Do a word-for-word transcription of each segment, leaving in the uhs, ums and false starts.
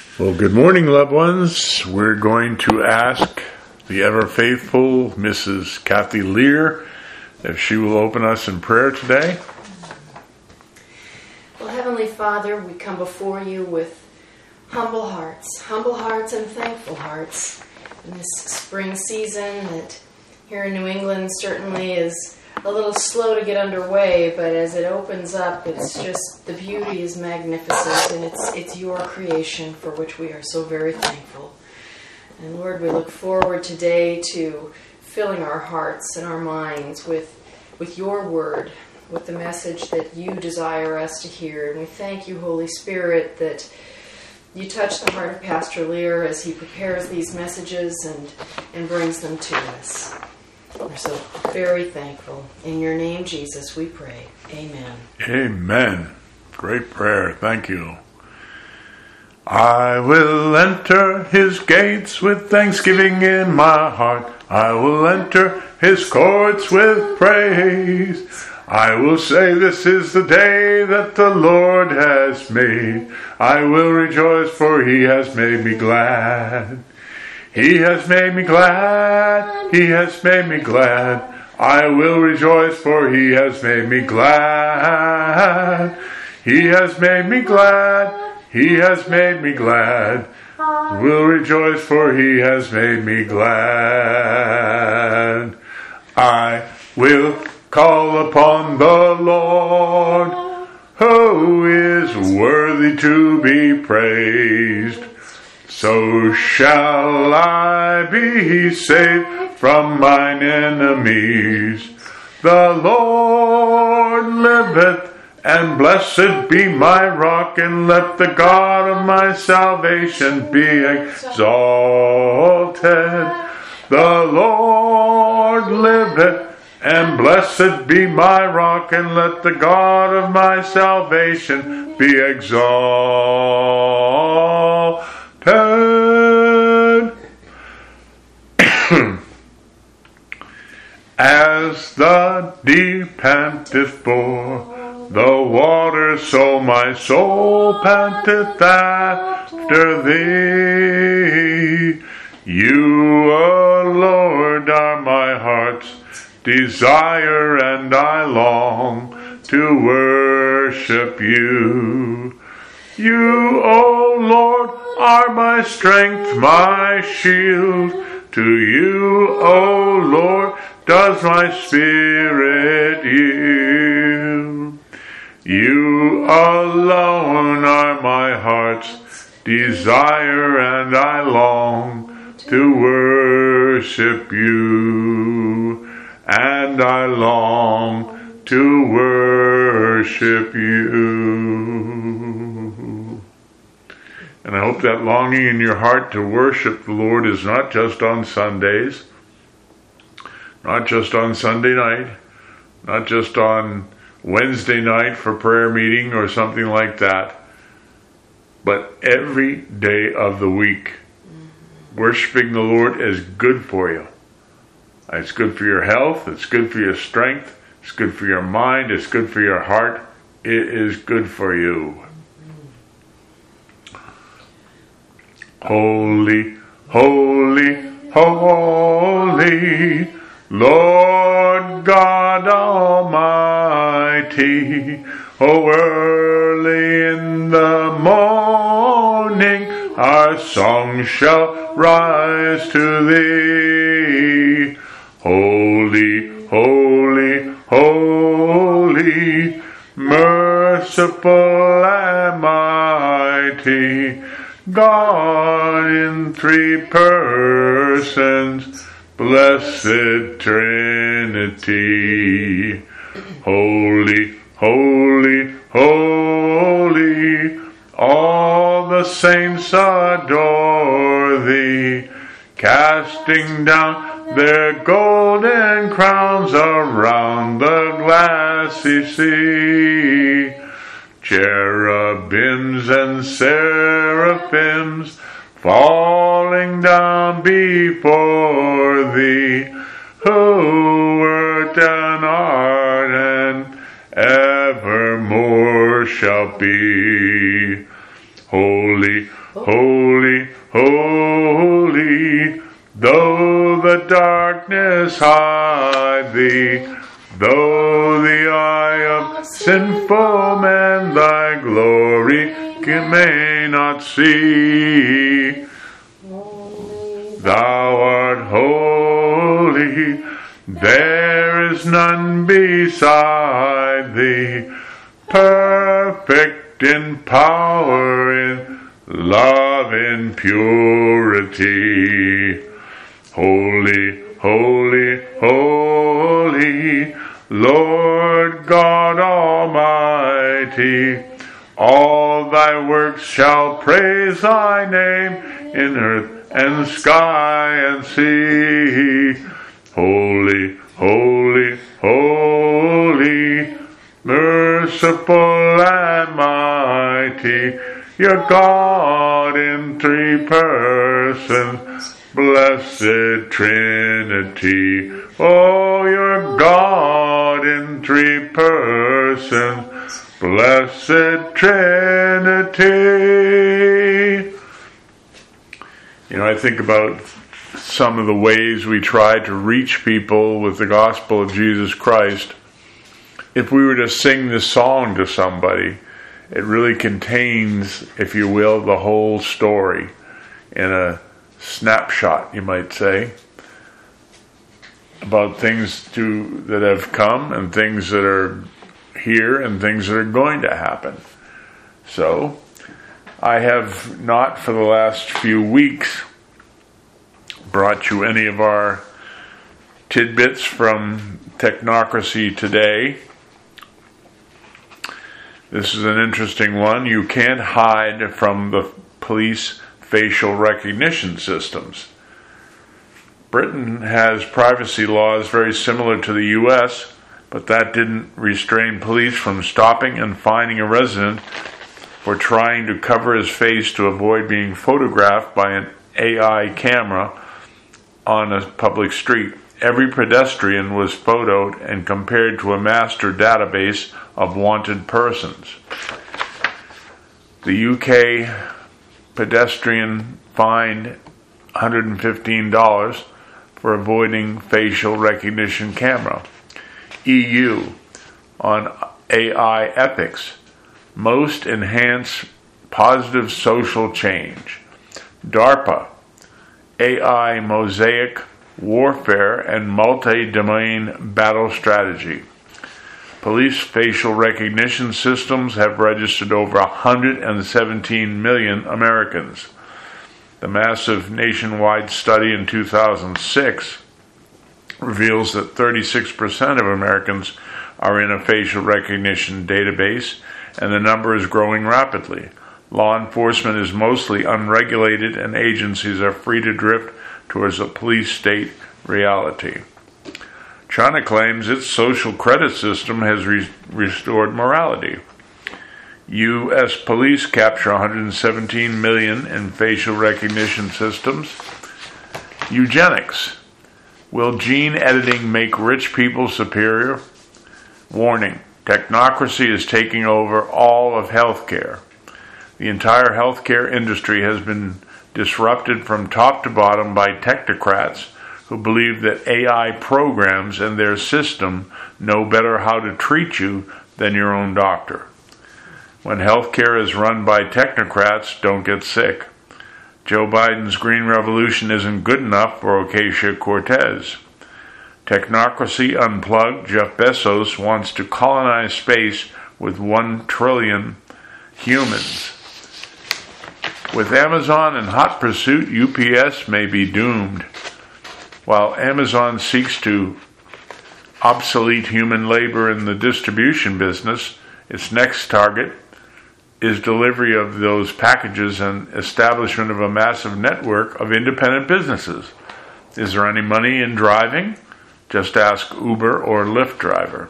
Well, good morning, loved ones. We're going to ask the ever-faithful Missus Kathy Lear if she will open us in prayer today. Well, Heavenly Father, we come before you with humble hearts, humble hearts and thankful hearts in this spring season that here in New England certainly is a little slow to get underway, but as it opens up, it's just, the beauty is magnificent, and it's it's your creation for which we are so very thankful. And Lord, we look forward today to filling our hearts and our minds with with your word, with the message that you desire us to hear. And we thank you, Holy Spirit, that you touch the heart of Pastor Lear as he prepares these messages and, and brings them to us. We're so very thankful. In your name, Jesus, we pray. Amen. Amen. Great prayer. Thank you. I will enter his gates with thanksgiving in my heart. I will enter his courts with praise. I will say this is the day that the Lord has made. I will rejoice, for he has made me glad. He has made me glad, he has made me glad. I will rejoice, for he has made me glad. He has made me glad, he has made me glad. Will rejoice, for he has made me glad. I will call upon the Lord, who is worthy to be praised. So shall I be saved from mine enemies. The Lord liveth, and blessed be my rock, and let the God of my salvation be exalted. The Lord liveth, and blessed be my rock, and let the God of my salvation be exalted. As the deep panteth for the water, so my soul panteth after thee. You, O Lord, are my heart's desire, and I long to worship you. You, O Lord, are my strength, my shield. To you, O Lord, does my spirit yield. You alone are my heart's desire, and I long to worship you. And I long to worship you. And I hope that longing in your heart to worship the Lord is not just on Sundays, not just on Sunday night, not just on Wednesday night for prayer meeting or something like that, but every day of the week. Worshiping the Lord is good for you. It's good for your health, it's good for your strength, it's good for your mind, it's good for your heart. It is good for you. Holy, holy, holy, Lord God Almighty. Oh, early in the morning our song shall rise to thee. Holy, holy, holy, merciful and mighty, God in three persons, blessed Trinity. Holy, holy, holy, all the saints adore thee, casting down their golden crowns around the glassy sea. Cherubims and seraphims falling down before thee, who wert and art and evermore shall be. Holy, holy, holy, though the darkness hide thee, though the eye of sinful man thy glory may not see. Thou art holy, there is none beside thee, perfect in power, in love, in purity. Holy, holy, holy, Lord God Almighty, all thy works shall praise thy name in earth and sky and sea. Holy, holy, holy, merciful and mighty, your God in three persons, blessed Trinity. Oh, your God in three persons, blessed Trinity. You know, I think about some of the ways we try to reach people with the gospel of Jesus Christ. If we were to sing this song to somebody, it really contains, if you will, the whole story in a snapshot, you might say, about things to that have come and things that are here and things that are going to happen. So, I have not for the last few weeks brought you any of our tidbits from Technocracy Today. This is an interesting one. You can't hide from the police facial recognition systems. Britain has privacy laws very similar to the U S, but that didn't restrain police from stopping and fining a resident for trying to cover his face to avoid being photographed by an A I camera on a public street. Every pedestrian was photoed and compared to a master database of wanted persons. The U K pedestrian fined one hundred fifteen dollars for avoiding facial recognition camera. E U on A I ethics. Most enhance positive social change. DARPA, A I mosaic warfare and multi-domain battle strategy. Police facial recognition systems have registered over one hundred seventeen million Americans. The massive nationwide study in two thousand six reveals that thirty-six percent of Americans are in a facial recognition database, and the number is growing rapidly. Law enforcement is mostly unregulated, and agencies are free to drift towards a police state reality. China claims its social credit system has re- restored morality. U S police capture one hundred seventeen million in facial recognition systems. Eugenics. Will gene editing make rich people superior? Warning. Technocracy is taking over all of healthcare. The entire healthcare industry has been disrupted from top to bottom by technocrats who believe that A I programs and their system know better how to treat you than your own doctor. When healthcare is run by technocrats, don't get sick. Joe Biden's Green Revolution isn't good enough for Ocasio-Cortez. Technocracy Unplugged, Jeff Bezos wants to colonize space with one trillion humans. With Amazon in hot pursuit, U P S may be doomed. While Amazon seeks to obsolete human labor in the distribution business, its next target is delivery of those packages and establishment of a massive network of independent businesses. Is there any money in driving? Just ask Uber or Lyft driver.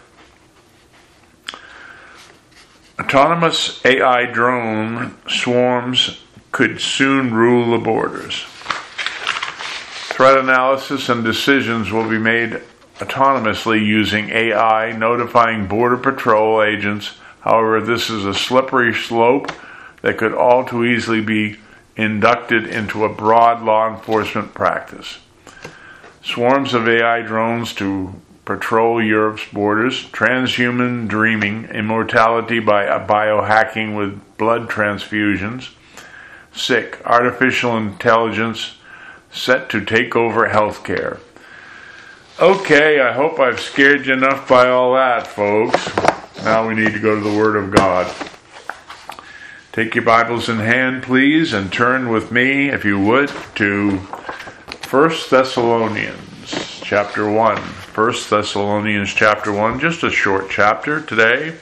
Autonomous A I drone swarms could soon rule the borders. Threat analysis and decisions will be made autonomously using A I, notifying Border Patrol agents. However, this is a slippery slope that could all too easily be inducted into a broad law enforcement practice. Swarms of A I drones to patrol Europe's borders, transhuman dreaming, immortality by biohacking with blood transfusions, sick, artificial intelligence set to take over healthcare. Okay, I hope I've scared you enough by all that, folks. Now we need to go to the Word of God. Take your Bibles in hand, please, and turn with me, if you would, to First Thessalonians chapter one. First Thessalonians chapter one, just a short chapter today.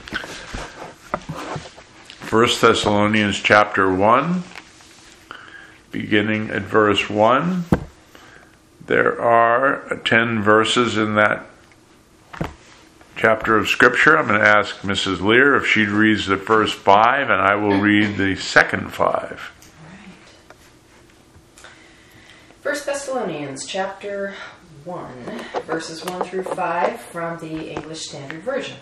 First Thessalonians chapter one, beginning at verse one. There are ten verses in that chapter of Scripture. I'm going to ask Missus Lear if she reads the first five, and I will read the second five. First Thessalonians chapter one, verses one through five from the English Standard Version.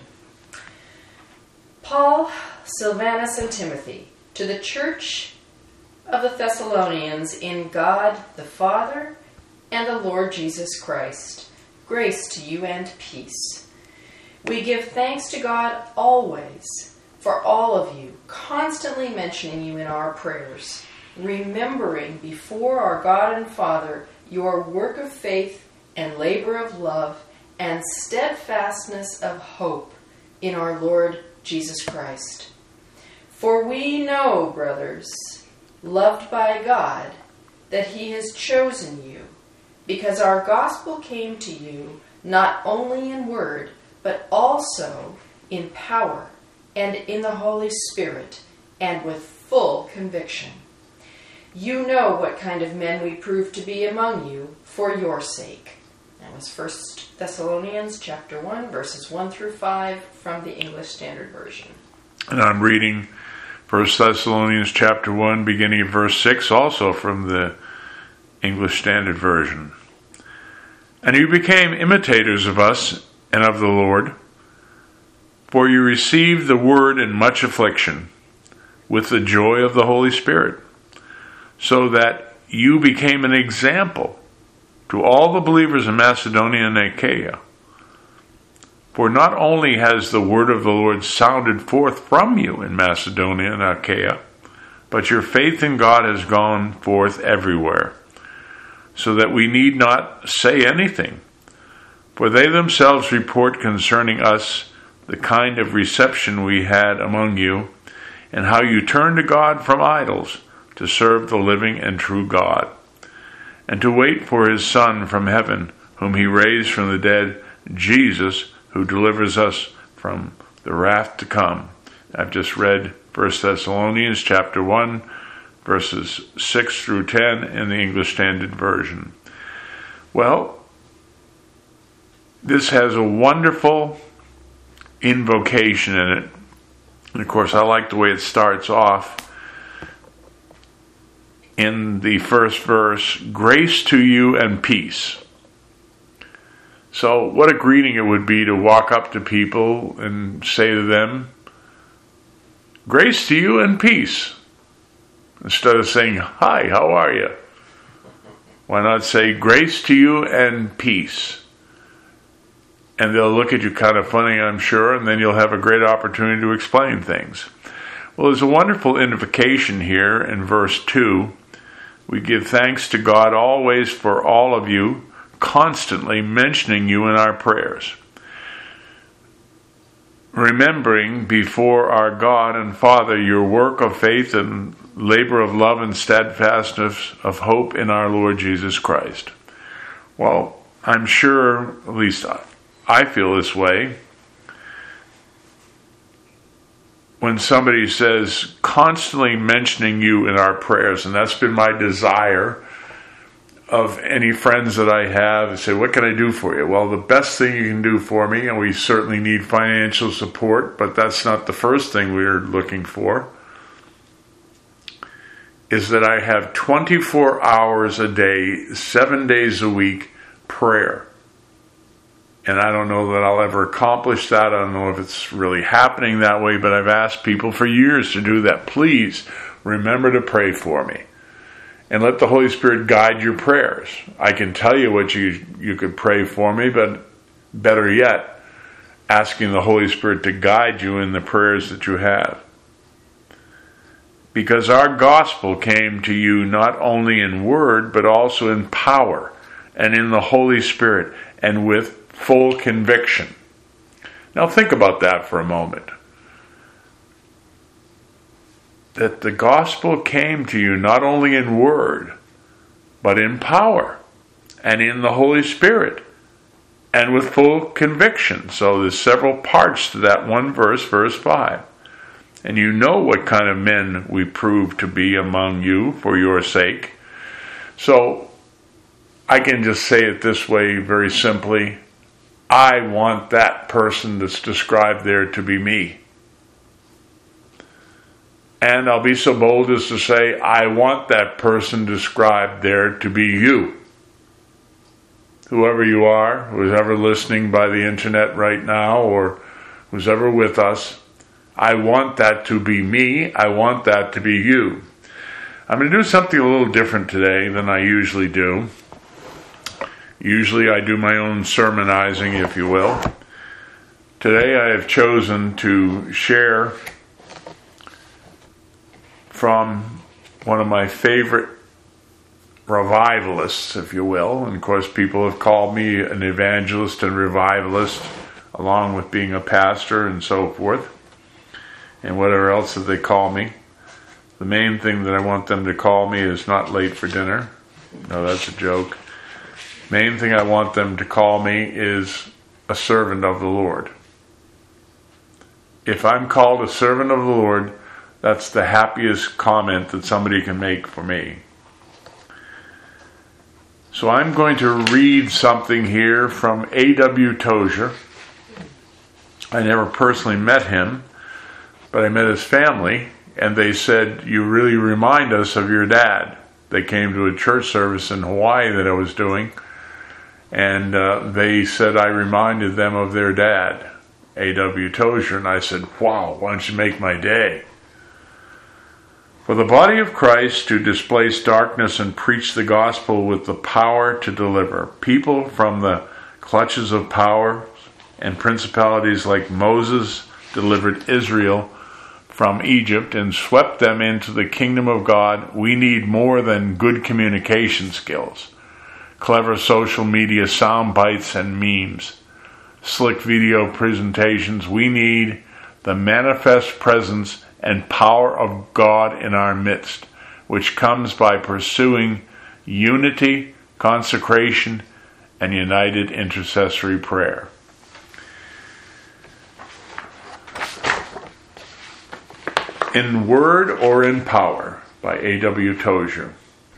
Paul, Silvanus, and Timothy, to the church of the Thessalonians in God the Father and the Lord Jesus Christ, grace to you and peace. We give thanks to God always for all of you, constantly mentioning you in our prayers, remembering before our God and Father your work of faith and labor of love and steadfastness of hope in our Lord Jesus Christ. For we know, brothers, loved by God, that He has chosen you, because our gospel came to you not only in word, but also in power and in the Holy Spirit, and with full conviction. You know what kind of men we proved to be among you for your sake. That was First Thessalonians chapter one, verses one through five from the English Standard Version. And I'm reading First Thessalonians chapter one, beginning of verse six, also from the English Standard Version. And you became imitators of us and of the Lord, for you received the word in much affliction, with the joy of the Holy Spirit, so that you became an example to all the believers in Macedonia and Achaia. For not only has the word of the Lord sounded forth from you in Macedonia and Achaia, but your faith in God has gone forth everywhere, so that we need not say anything. For they themselves report concerning us the kind of reception we had among you, and how you turned to God from idols to serve the living and true God, and to wait for His Son from heaven, whom He raised from the dead, Jesus, who delivers us from the wrath to come. I've just read First Thessalonians chapter one, verses six through ten in the English Standard Version. Well, this has a wonderful invocation in it. And of course, I like the way it starts off. In the first verse, grace to you and peace. So what a greeting it would be to walk up to people and say to them, grace to you and peace. Instead of saying, hi, how are you? Why not say, grace to you and peace? And they'll look at you kind of funny, I'm sure, and then you'll have a great opportunity to explain things. Well, there's a wonderful invocation here in verse two. We give thanks to God always for all of you, constantly mentioning you in our prayers. Remembering before our God and Father your work of faith and labor of love and steadfastness of hope in our Lord Jesus Christ. Well, I'm sure, at least I feel this way, when somebody says, constantly mentioning you in our prayers, and that's been my desire of any friends that I have, and say, what can I do for you? Well, the best thing you can do for me, and we certainly need financial support, but that's not the first thing we're looking for, is that I have twenty-four hours a day, seven days a week, prayer. And I don't know that I'll ever accomplish that. I don't know if it's really happening that way, but I've asked people for years to do that. Please remember to pray for me. And let the Holy Spirit guide your prayers. I can tell you what you, you could pray for me, but better yet, asking the Holy Spirit to guide you in the prayers that you have. Because our gospel came to you not only in word, but also in power and in the Holy Spirit and with full conviction. Now think about that for a moment. That the gospel came to you not only in word, but in power and in the Holy Spirit and with full conviction. So there's several parts to that one verse, verse five. And you know what kind of men we prove to be among you for your sake. So I can just say it this way very simply. I want that person that's described there to be me. And I'll be so bold as to say, I want that person described there to be you. Whoever you are, who's ever listening by the internet right now, or who's ever with us, I want that to be me. I want that to be you. I'm going to do something a little different today than I usually do. Usually I do my own sermonizing, if you will. Today I have chosen to share from one of my favorite revivalists, if you will. And of course people have called me an evangelist and revivalist, along with being a pastor and so forth, and whatever else that they call me. The main thing that I want them to call me is not late for dinner. No, that's a joke. Main thing I want them to call me is a servant of the Lord. If I'm called a servant of the Lord, that's the happiest comment that somebody can make for me. So I'm going to read something here from A W Tozer. I never personally met him, but I met his family, and they said, you really remind us of your dad. They came to a church service in Hawaii that I was doing, and uh, they said I reminded them of their dad, A W Tozer, and I said, wow, why don't you make my day? For the body of Christ to displace darkness and preach the gospel with the power to deliver people from the clutches of power and principalities, like Moses delivered Israel from Egypt and swept them into the kingdom of God, we need more than good communication skills, clever social media sound bites and memes, slick video presentations. We need the manifest presence and power of God in our midst, which comes by pursuing unity, consecration, and united intercessory prayer. In Word or in Power by A W Tozer.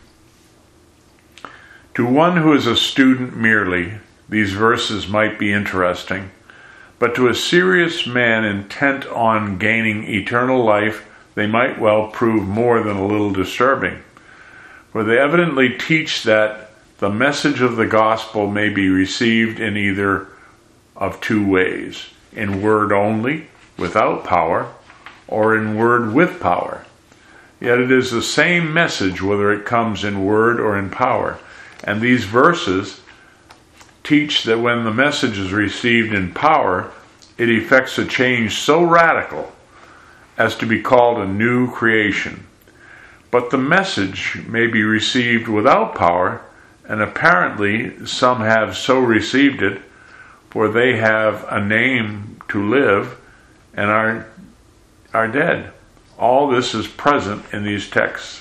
To one who is a student merely, these verses might be interesting, but to a serious man intent on gaining eternal life, they might well prove more than a little disturbing. For they evidently teach that the message of the gospel may be received in either of two ways, in word only, without power, or in word with power. Yet it is the same message whether it comes in word or in power. And these verses teach that when the message is received in power, it effects a change so radical as to be called a new creation. But the message may be received without power, and apparently some have so received it, for they have a name to live and are, are dead. All this is present in these texts.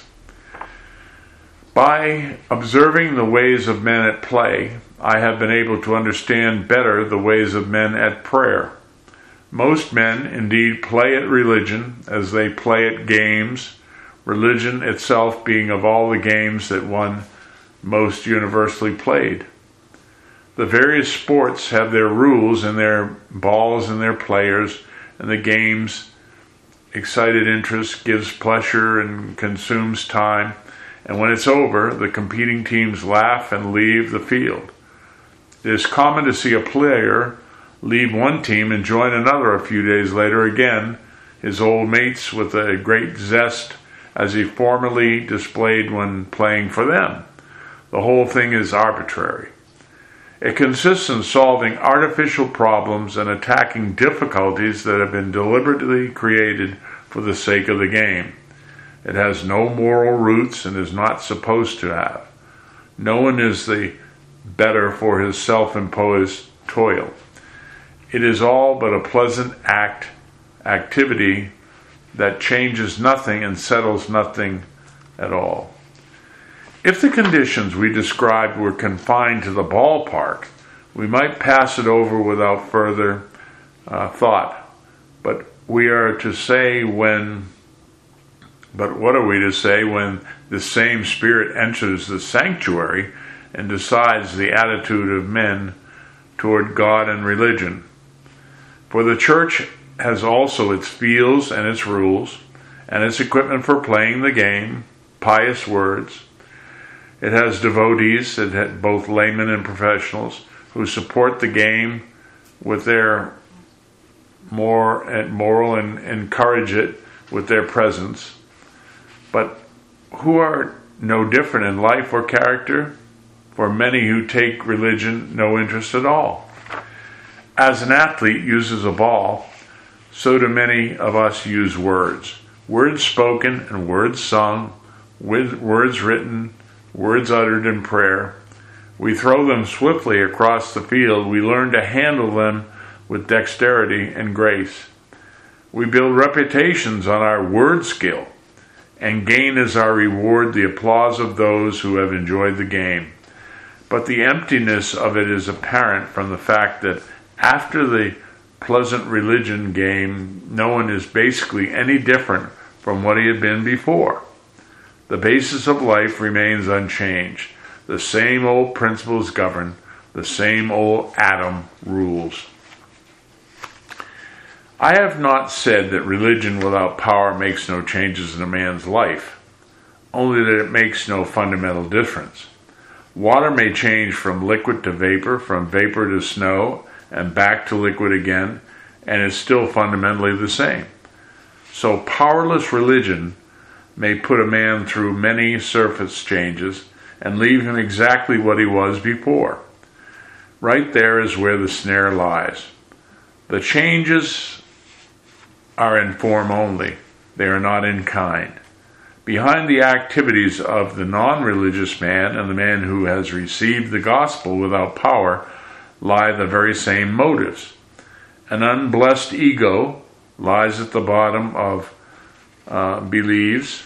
By observing the ways of men at play, I have been able to understand better the ways of men at prayer. Most men indeed play at religion as they play at games, religion itself being of all the games that one most universally played. The various sports have their rules and their balls and their players, and the games excited interest, gives pleasure and consumes time, and when it's over, the competing teams laugh and leave the field. It is common to see a player leave one team and join another a few days later again, his old mates, with a great zest as he formerly displayed when playing for them. The whole thing is arbitrary. It consists in solving artificial problems and attacking difficulties that have been deliberately created for the sake of the game. It has no moral roots and is not supposed to have. No one is the better for his self-imposed toil. It is all but a pleasant act, activity that changes nothing and settles nothing at all. If the conditions we described were confined to the ballpark, we might pass it over without further uh, thought. But we are to say when, but what are we to say when the same Spirit enters the sanctuary and decides the attitude of men toward God and religion? For the church has also its fields and its rules, and its equipment for playing the game, pious words. It has devotees, it has both laymen and professionals, who support the game with their more and moral and encourage it with their presence, but who are no different in life or character, for many who take religion no interest at all. As an athlete uses a ball, so do many of us use words. Words spoken and words sung, words written, words uttered in prayer. We throw them swiftly across the field. We learn to handle them with dexterity and grace. We build reputations on our word skill and gain as our reward the applause of those who have enjoyed the game. But the emptiness of it is apparent from the fact that after the pleasant religion game, no one is basically any different from what he had been before. The basis of life remains unchanged. The same old principles govern. The same old Adam rules. I have not said that religion without power makes no changes in a man's life, only that it makes no fundamental difference. Water may change from liquid to vapor, from vapor to snow, and back to liquid again, and is still fundamentally the same. So powerless religion may put a man through many surface changes and leave him exactly what he was before. Right there is where the snare lies. The changes are in form only. They are not in kind. Behind the activities of the non-religious man and the man who has received the gospel without power lie the very same motives. An unblessed ego lies at the bottom of uh, beliefs.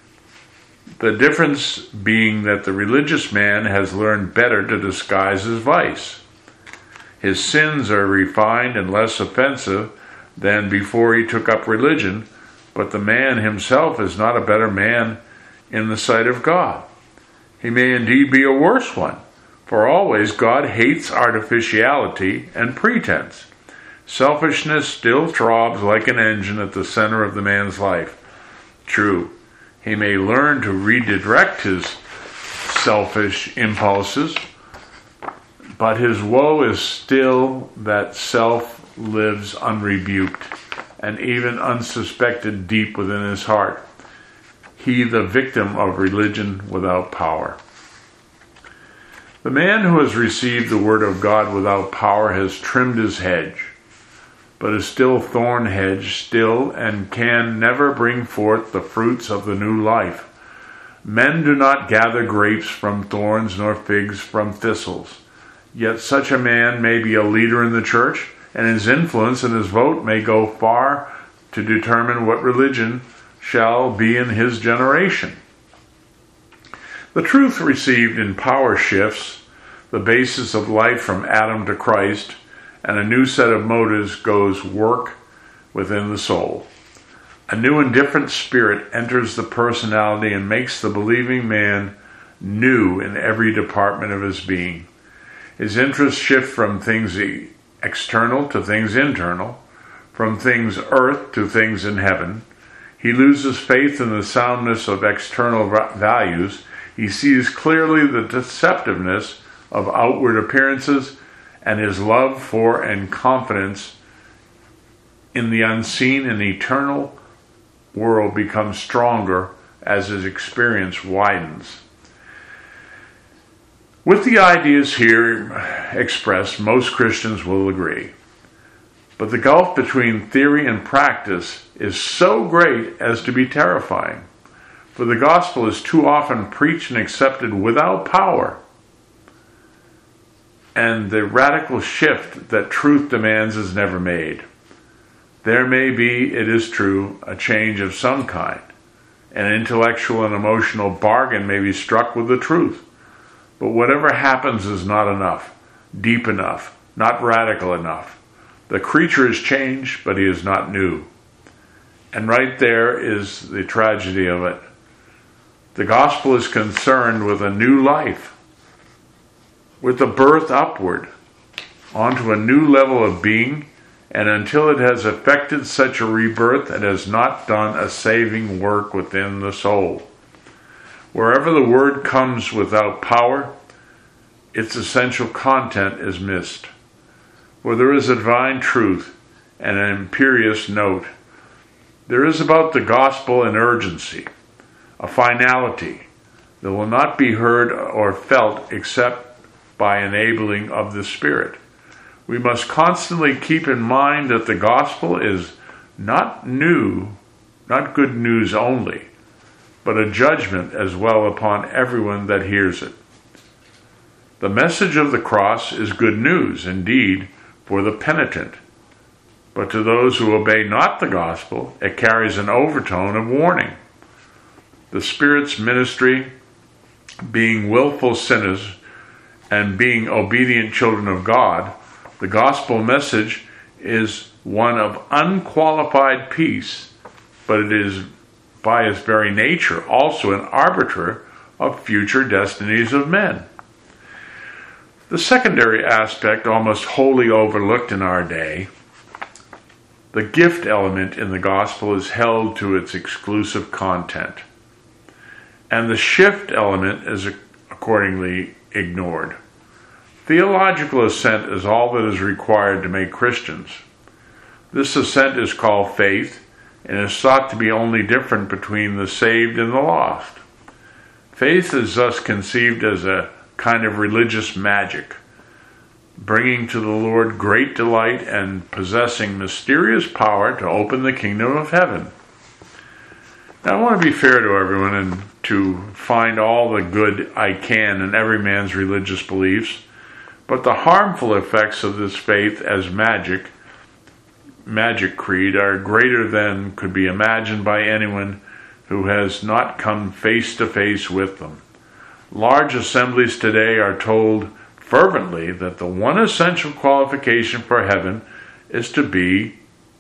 The difference being that the religious man has learned better to disguise his vice. His sins are refined and less offensive than before he took up religion, but the man himself is not a better man in the sight of God. He may indeed be a worse one, for always God hates artificiality and pretense. Selfishness still throbs like an engine at the center of the man's life. True, he may learn to redirect his selfish impulses, but his woe is still that self lives unrebuked and even unsuspected deep within his heart. He the victim of religion without power. The man who has received the word of God without power has trimmed his hedge, but is still thorn hedge still, and can never bring forth the fruits of the new life. Men do not gather grapes from thorns, nor figs from thistles. Yet such a man may be a leader in the church, and his influence and his vote may go far to determine what religion shall be in his generation. The truth received in power shifts the basis of life from Adam to Christ, and a new set of motives goes work within the soul. A new and different spirit enters the personality and makes the believing man new in every department of his being. His interests shift from things external to things internal, from things earth to things in heaven. He loses faith in the soundness of external values. He sees clearly the deceptiveness of outward appearances, and his love for and confidence in the unseen and eternal world becomes stronger as his experience widens. With the ideas here expressed, most Christians will agree. But the gulf between theory and practice is so great as to be terrifying. For the gospel is too often preached and accepted without power. And the radical shift that truth demands is never made. There may be, it is true, a change of some kind. An intellectual and emotional bargain may be struck with the truth. But whatever happens is not enough, deep enough, not radical enough. The creature is changed, but he is not new. And right there is the tragedy of it. The gospel is concerned with a new life, with a birth upward, onto a new level of being, and until it has effected such a rebirth, it has not done a saving work within the soul. Wherever the word comes without power, its essential content is missed. Where there is a divine truth and an imperious note, there is about the gospel an urgency, a finality that will not be heard or felt except by enabling of the Spirit. We must constantly keep in mind that the gospel is not new, not good news only, but a judgment as well upon everyone that hears it. The message of the cross is good news, indeed, for the penitent. But to those who obey not the gospel, it carries an overtone of warning. The Spirit's ministry, being willful sinners and being obedient children of God, the gospel message is one of unqualified peace, but it is by its very nature also an arbiter of future destinies of men. The secondary aspect, almost wholly overlooked in our day, the gift element in the gospel is held to its exclusive content, and the shift element is accordingly ignored. Theological assent is all that is required to make Christians. This assent is called faith, and is thought to be only different between the saved and the lost. Faith is thus conceived as a kind of religious magic, bringing to the Lord great delight and possessing mysterious power to open the kingdom of heaven. Now, I want to be fair to everyone and to find all the good I can in every man's religious beliefs, but the harmful effects of this faith as magic, magic creed, are greater than could be imagined by anyone who has not come face to face with them. Large assemblies today are told fervently that the one essential qualification for heaven is to be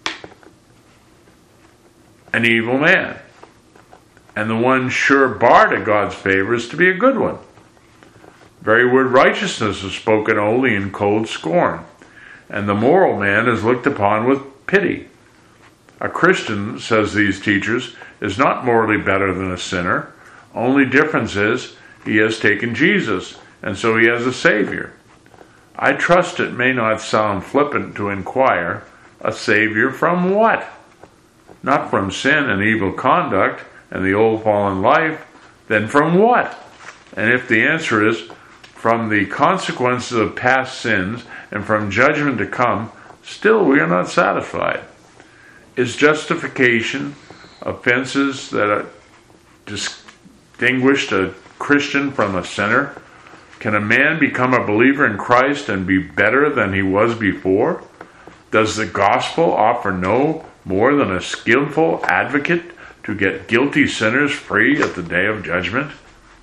an evil man, and the one sure bar to God's favor is to be a good one. Very word righteousness is spoken only in cold scorn, and the moral man is looked upon with pity. A Christian, says these teachers, is not morally better than a sinner. Only difference is he has taken Jesus, and so he has a Savior. I trust it may not sound flippant to inquire, a Savior from what? Not from sin and evil conduct and the old fallen life, then from what? And if the answer is from the consequences of past sins and from judgment to come, still we are not satisfied. Is justification offenses that distinguished a Christian from a sinner? Can a man become a believer in Christ and be better than he was before? Does the gospel offer no more than a skillful advocate to get guilty sinners free at the day of judgment?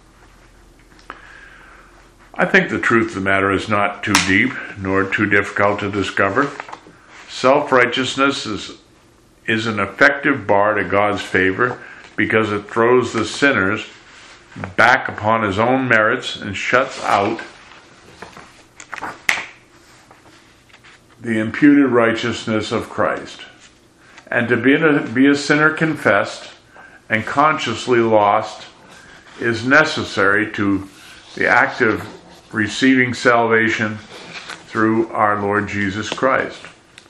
I think the truth of the matter is not too deep nor too difficult to discover. Self-righteousness is, is an effective bar to God's favor because it throws the sinners back upon his own merits and shuts out the imputed righteousness of Christ. And to be a, be a sinner confessed and consciously lost is necessary to the active receiving salvation through our Lord Jesus Christ.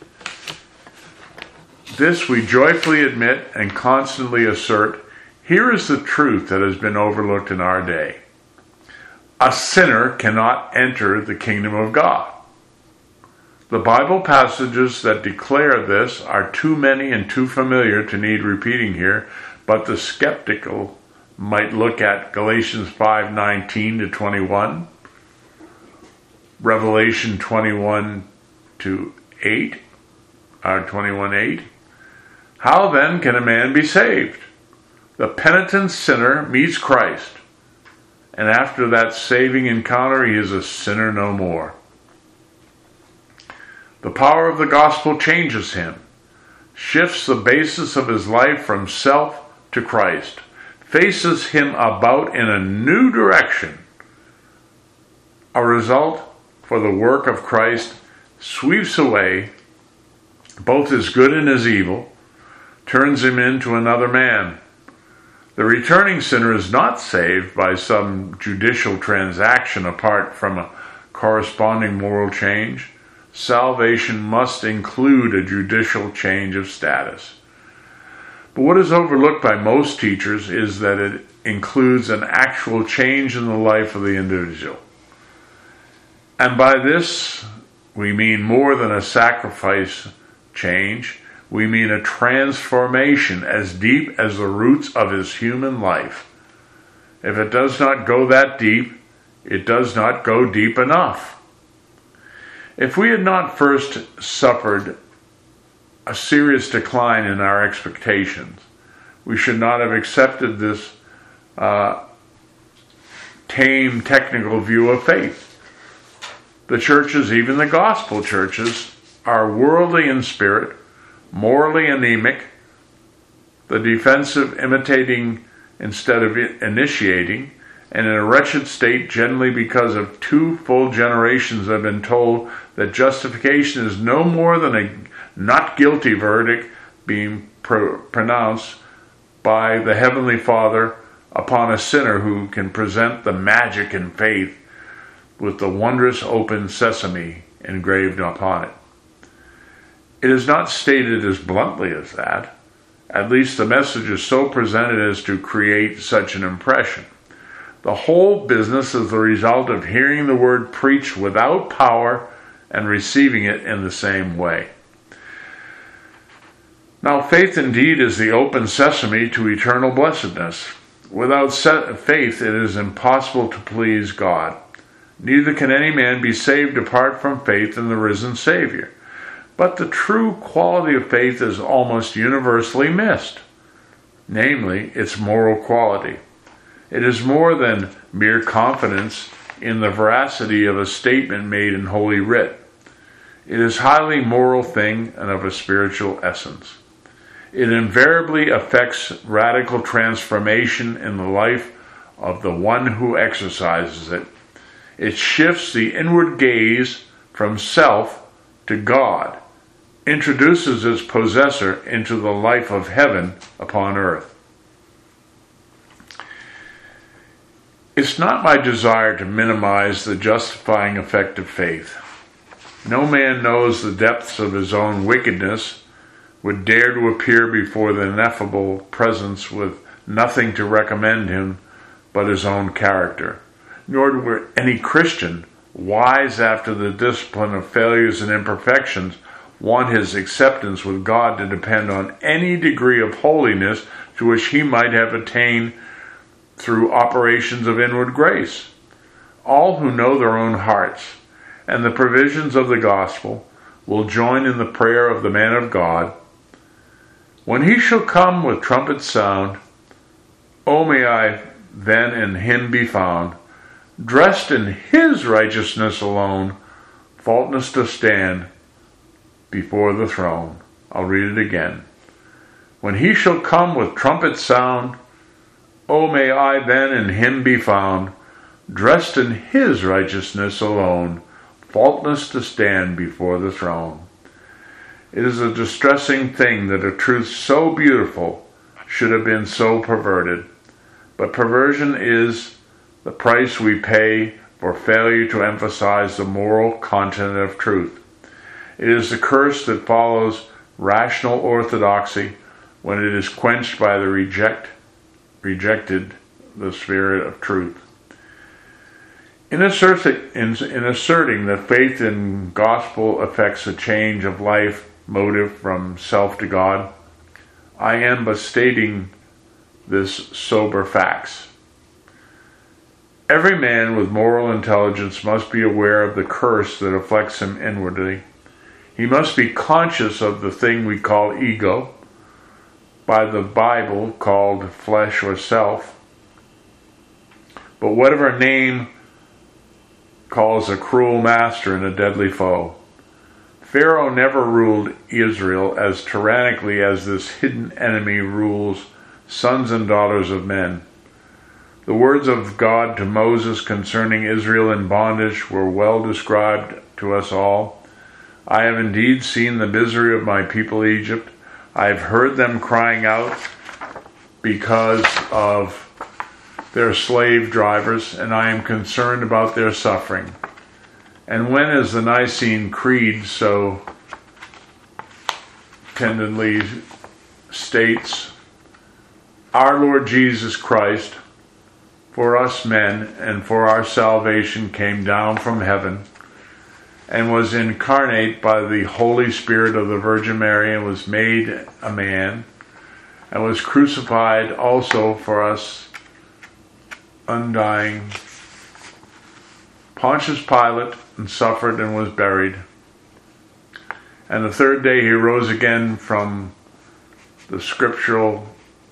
This we joyfully admit and constantly assert. Here is the truth that has been overlooked in our day. A sinner cannot enter the kingdom of God. The Bible passages that declare this are too many and too familiar to need repeating here, but the skeptical might look at Galatians five nineteen to twenty-one, Revelation twenty-one to eight, or twenty-one eight. How then can a man be saved? The penitent sinner meets Christ, and after that saving encounter, he is a sinner no more. The power of the gospel changes him, shifts the basis of his life from self to Christ, faces him about in a new direction. A result for the work of Christ sweeps away both his good and his evil, turns him into another man. The returning sinner is not saved by some judicial transaction apart from a corresponding moral change. Salvation must include a judicial change of status. But what is overlooked by most teachers is that it includes an actual change in the life of the individual. And by this, we mean more than a sacrifice change. We mean a transformation as deep as the roots of his human life. If it does not go that deep, it does not go deep enough. If we had not first suffered a serious decline in our expectations, we should not have accepted this uh, tame technical view of faith. The churches, even the gospel churches, are worldly in spirit, morally anemic, the defensive imitating instead of initiating, and in a wretched state generally because of two full generations have been told that justification is no more than a not guilty verdict being pro- pronounced by the Heavenly Father upon a sinner who can present the magic in faith with the wondrous open sesame engraved upon it. It is not stated as bluntly as that. At least the message is so presented as to create such an impression. The whole business is the result of hearing the word preached without power and receiving it in the same way. Now, faith indeed is the open sesame to eternal blessedness. Without faith, it is impossible to please God. Neither can any man be saved apart from faith in the risen Savior. But the true quality of faith is almost universally missed, namely, its moral quality. It is more than mere confidence in the veracity of a statement made in Holy Writ. It is a highly moral thing and of a spiritual essence. It invariably affects radical transformation in the life of the one who exercises it. It shifts the inward gaze from self to God, introduces its possessor into the life of heaven upon earth. It's not my desire to minimize the justifying effect of faith. No man knows the depths of his own wickedness, would dare to appear before the ineffable presence with nothing to recommend him but his own character. Nor would any Christian, wise after the discipline of failures and imperfections, want his acceptance with God to depend on any degree of holiness to which he might have attained through operations of inward grace. All who know their own hearts and the provisions of the gospel will join in the prayer of the man of God. When he shall come with trumpet sound, O may I then in him be found, dressed in his righteousness alone, faultless to stand before the throne. I'll read it again. When he shall come with trumpet sound, O may I then in him be found, dressed in his righteousness alone, faultless to stand before the throne. It is a distressing thing that a truth so beautiful should have been so perverted. But perversion is the price we pay for failure to emphasize the moral content of truth. It is the curse that follows rational orthodoxy when it is quenched by the reject, rejected the spirit of truth. In asserting, in, in asserting that faith in gospel affects a change of life motive from self to God, I am but stating this sober facts. Every man with moral intelligence must be aware of the curse that afflicts him inwardly. He must be conscious of the thing we call ego, by the Bible called flesh or self, but whatever name calls a cruel master and a deadly foe. Pharaoh never ruled Israel as tyrannically as this hidden enemy rules sons and daughters of men. The words of God to Moses concerning Israel in bondage were well described to us all. I have indeed seen the misery of my people Egypt. I have heard them crying out because of their slave drivers, and I am concerned about their suffering. And when, as the Nicene Creed so tenderly states, our Lord Jesus Christ, for us men and for our salvation, came down from heaven and was incarnate by the Holy Spirit of the Virgin Mary and was made a man and was crucified also for us undying. Pontius Pilate and suffered and was buried. And the third day he rose again from the scriptural,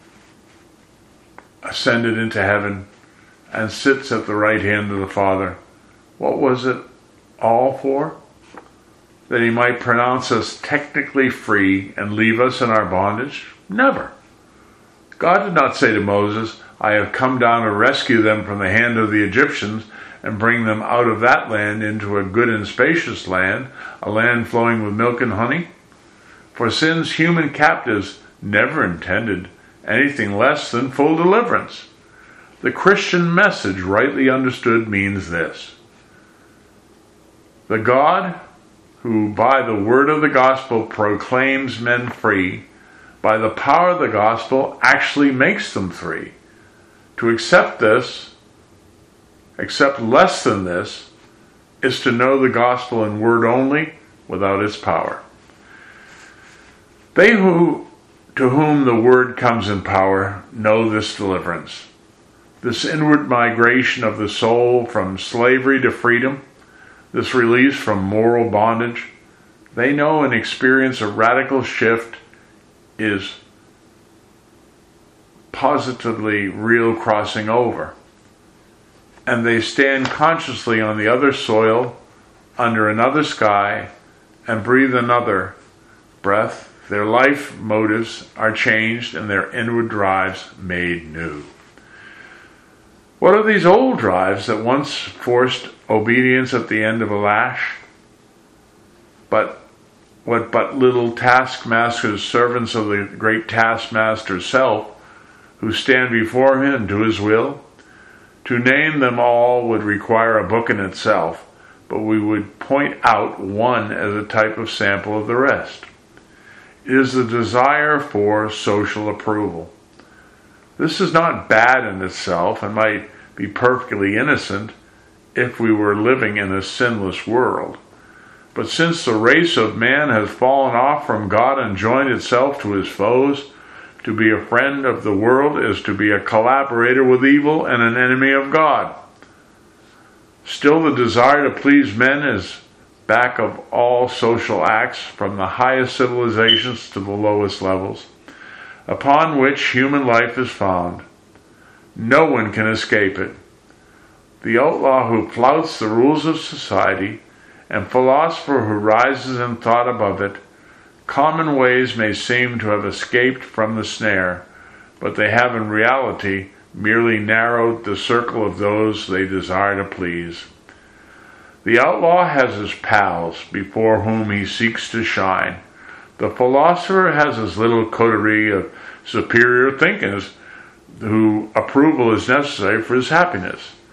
ascended into heaven, and sits at the right hand of the Father. What was it all for? That he might pronounce us technically free and leave us in our bondage? Never. God did not say to Moses, I have come down to rescue them from the hand of the Egyptians and bring them out of that land into a good and spacious land, a land flowing with milk and honey. For sin's human captives never intended anything less than full deliverance. The Christian message, rightly understood, means this: the God who by the word of the gospel proclaims men free, by the power of the gospel actually makes them free. To accept this, accept less than this, is to know the gospel in word only, without its power. They who, to whom the word comes in power, know this deliverance, this inward migration of the soul from slavery to freedom, this release from moral bondage. They know and experience a radical shift is positively real crossing over. And they stand consciously on the other soil, under another sky, and breathe another breath. Their life motives are changed and their inward drives made new. What are these old drives that once forced obedience at the end of a lash? But what but little taskmasters, servants of the great taskmaster self, who stand before him and do his will? To name them all would require a book in itself, but we would point out one as a type of sample of the rest. It is the desire for social approval. This is not bad in itself and might be perfectly innocent if we were living in a sinless world. But since the race of man has fallen off from God and joined itself to his foes, to be a friend of the world is to be a collaborator with evil and an enemy of God. Still, the desire to please men is back of all social acts, from the highest civilizations to the lowest levels, upon which human life is found. No one can escape it. The outlaw who flouts the rules of society and philosopher who rises in thought above it, common ways may seem to have escaped from the snare, but they have in reality merely narrowed the circle of those they desire to please. The outlaw has his pals before whom he seeks to shine. The philosopher has his little coterie of superior thinkers whose approval is necessary for his happiness.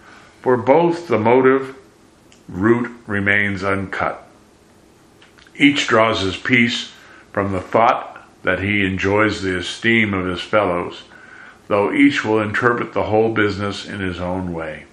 For both the motive root remains uncut. Each draws his peace from the thought that he enjoys the esteem of his fellows, though each will interpret the whole business in his own way.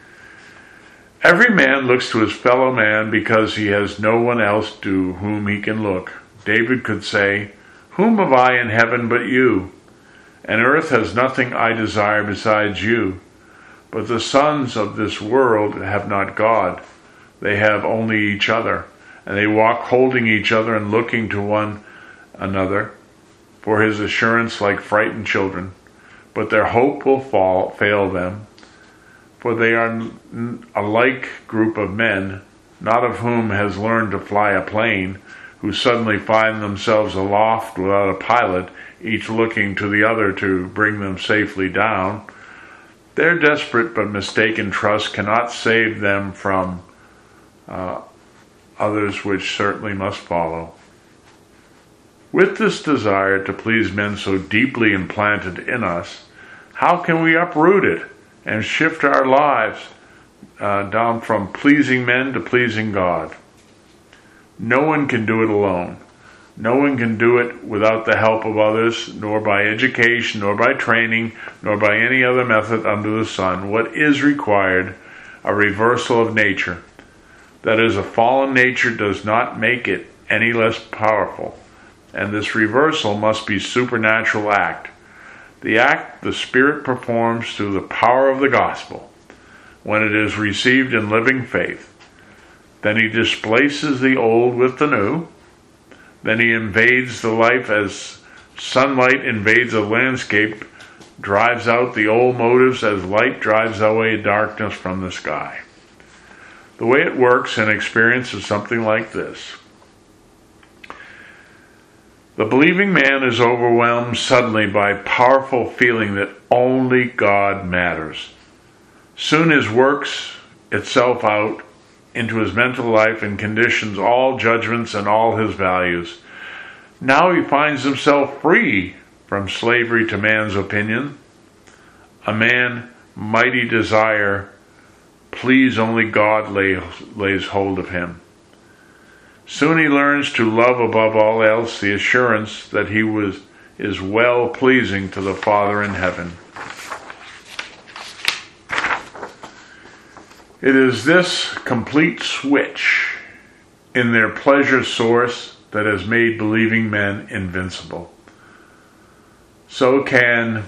Every man looks to his fellow man because he has no one else to whom he can look. David could say, "Whom have I in heaven but you? And earth has nothing I desire besides you. But the sons of this world have not God. They have only each other, and they walk holding each other and looking to one another for his assurance like frightened children. But their hope will fall, fail them, for they are a like group of men, not of whom has learned to fly a plane, who suddenly find themselves aloft without a pilot, each looking to the other to bring them safely down. Their desperate but mistaken trust cannot save them from uh, others which certainly must follow. With this desire to please men so deeply implanted in us, how can we uproot it and shift our lives uh, down from pleasing men to pleasing God? No one can do it alone. No one can do it without the help of others, nor by education, nor by training, nor by any other method under the sun. What is required? A reversal of nature. That is, a fallen nature does not make it any less powerful, and this reversal must be a supernatural act. The act the Spirit performs through the power of the gospel. When it is received in living faith, then he displaces the old with the new. Then he invades the life as sunlight invades a landscape, drives out the old motives as light drives away darkness from the sky. The way it works in experience is something like this. The believing man is overwhelmed suddenly by a powerful feeling that only God matters. Soon his works itself out into his mental life and conditions all judgments and all his values. Now he finds himself free from slavery to man's opinion. A man mighty desire, please only God lay, lays hold of him. Soon he learns to love above all else the assurance that he was is well pleasing to the Father in heaven. It is this complete switch in their pleasure source that has made believing men invincible. So can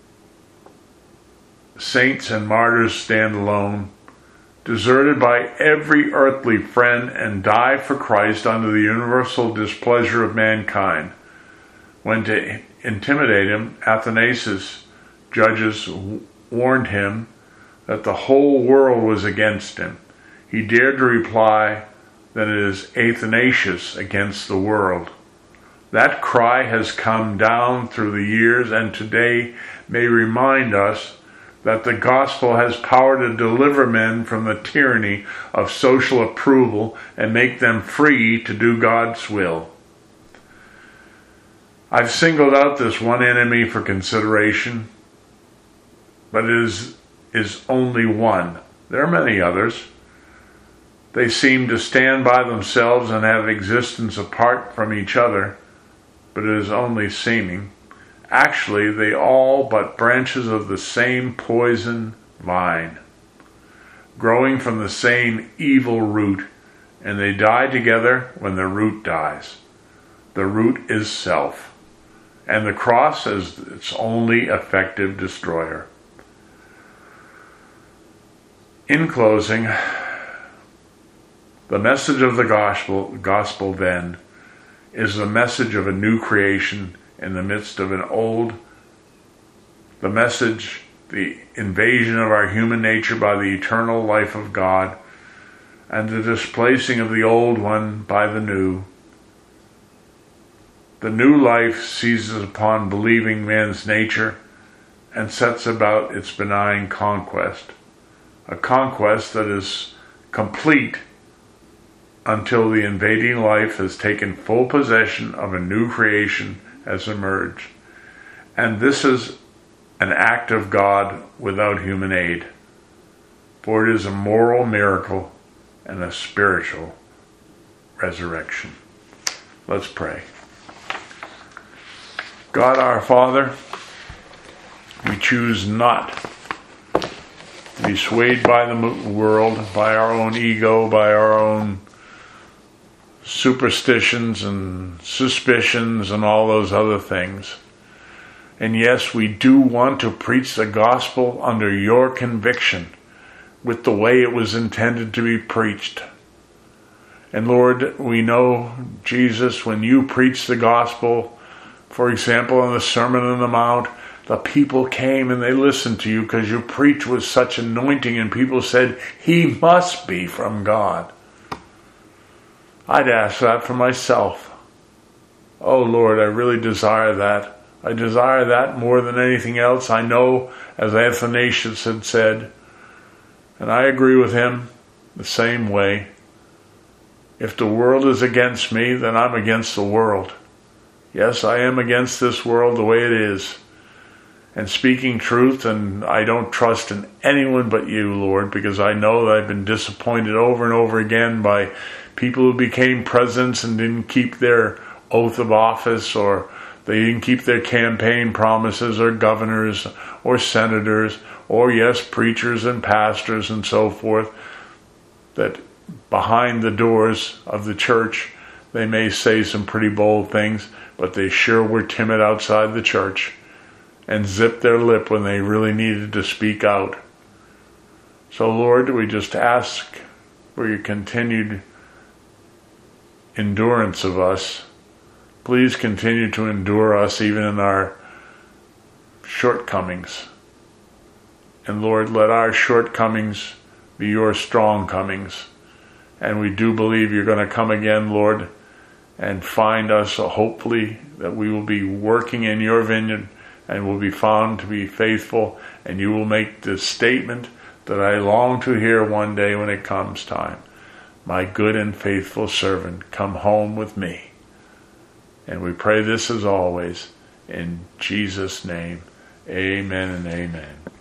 saints and martyrs stand alone, deserted by every earthly friend, and die for Christ under the universal displeasure of mankind. When to intimidate him, Athanasius' judges warned him that the whole world was against him. He dared to reply that it is Athanasius against the world. That cry has come down through the years and today may remind us that the gospel has power to deliver men from the tyranny of social approval and make them free to do God's will. I've singled out this one enemy for consideration, but it is, is only one. There are many others. They seem to stand by themselves and have existence apart from each other, but it is only seeming. Actually, they all but branches of the same poison vine, growing from the same evil root, and they die together when the root dies. The root is self, and the cross is its only effective destroyer. In closing, the message of the gospel, gospel then, is the message of a new creation in the midst of an old, the message, the invasion of our human nature by the eternal life of God, and the displacing of the old one by the new. The new life seizes upon believing man's nature and sets about its benign conquest, a conquest that is complete until the invading life has taken full possession of a new creation has emerged. And this is an act of God without human aid. for it is a moral miracle and a spiritual resurrection. Let's pray. God our Father, we choose not to be swayed by the world, by our own ego, by our own superstitions and suspicions and all those other things. And yes, we do want to preach the gospel under your conviction, with the way it was intended to be preached. And Lord, we know, Jesus, when you preach the gospel, for example, in the Sermon on the Mount, the people came and they listened to you because you preached with such anointing, and people said, he must be from God. I'd ask that for myself. Oh Lord, I really desire that. I desire that more than anything else. I know, as Athanasius had said, and I agree with him the same way, if the world is against me, then I'm against the world. Yes, I am against this world the way it is. And speaking truth, and I don't trust in anyone but you, Lord, because I know that I've been disappointed over and over again by people who became presidents and didn't keep their oath of office, or they didn't keep their campaign promises, or governors, or senators, or yes, preachers and pastors and so forth, that behind the doors of the church they may say some pretty bold things, but they sure were timid outside the church and zipped their lip when they really needed to speak out. So Lord, we just ask for your continued endurance of us. Please continue to endure us even in our shortcomings. And Lord, let our shortcomings be your strong comings. And we do believe you're going to come again, Lord, and find us, uh, hopefully, that we will be working in your vineyard and will be found to be faithful, and you will make the statement that I long to hear one day when it comes time. My good and faithful servant, come home with me. And we pray this as always, in Jesus' name, amen and amen.